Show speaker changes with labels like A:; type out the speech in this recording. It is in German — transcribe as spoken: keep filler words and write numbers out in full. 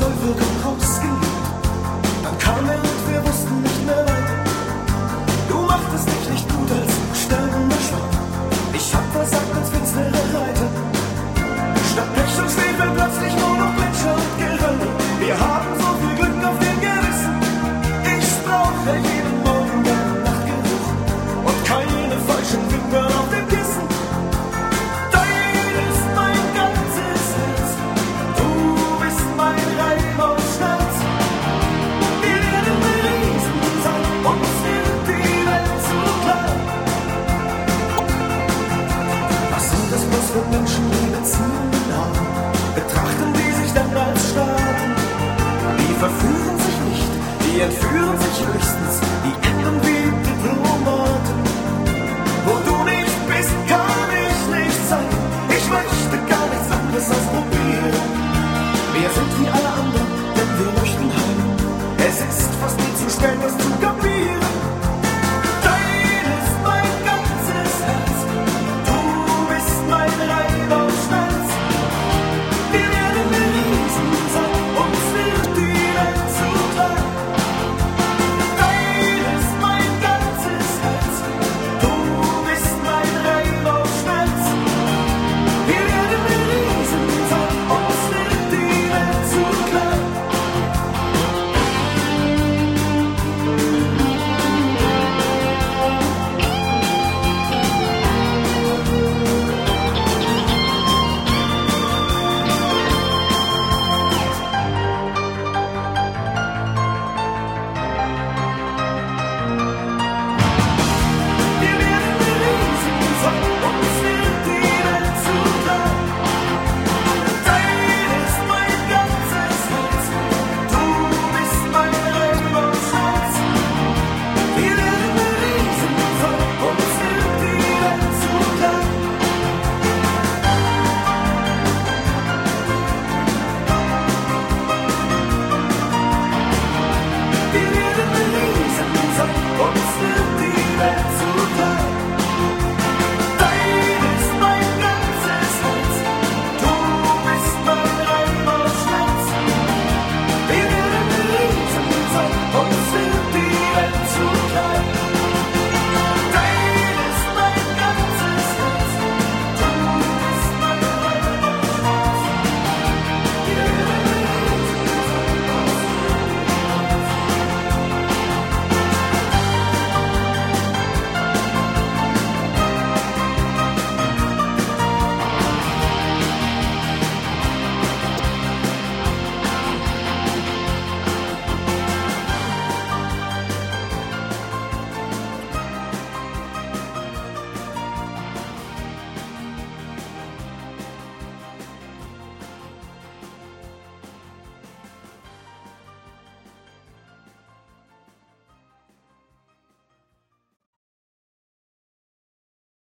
A: Vollwirkung ausgelegt. Dann kam er und wir wussten nicht mehr weiter. Du machtest dich nicht gut als sterbender Schwan. Ich hab versagt als finsterer Reiter. Statt Pech und Schwefel plötzlich nur noch Gletscher und Gerölle. Wir haben so viel Glück auf dem Gewissen. Ich brauche jeden Morgen deinen Nachtgeruch und keine falschen Finger auf dem Kissen. Dein ist mein ganzes Herz. Du bist mein Reim aus Schmerz. Wir werden Riesen sein, uns wird die Welt zu klein. Was sind das bloß für Menschen, die Beziehungen haben? Betrachten die sich dann als Staaten? Die verführen sich nicht, die entführen sich höchstens.